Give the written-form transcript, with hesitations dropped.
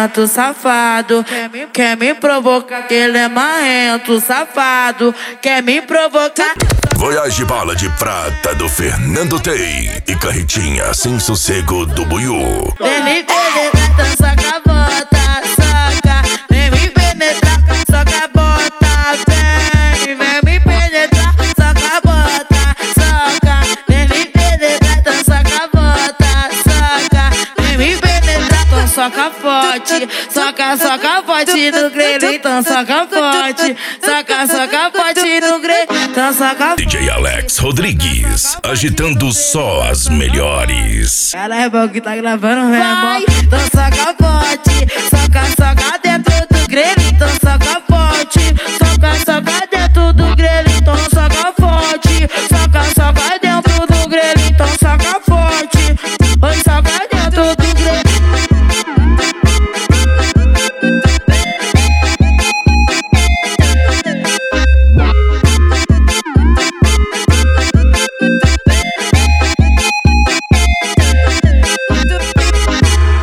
marrento, safado. Quer me provocar, que ele é marrento, safado. Quer me provocar. Voyage Bala de Prata do Fernando Tei e Carretinha Sem Sossego do Buiú. Vem me penetrar, soca, bota, soca. Vem me penetrar, soca, bota, vem. Vem me penetrar, soca, bota, soca. Vem me penetrar, soca, bota, soca. Vem me penetrar, então soca forte. Soca, soca forte no grelho, então soca forte. Soca, soca forte no grelho, então soca forte. DJ Alex Rodrigues, agitando só as melhores. Caralho, é bom que tá gravando mesmo. Então soca forte.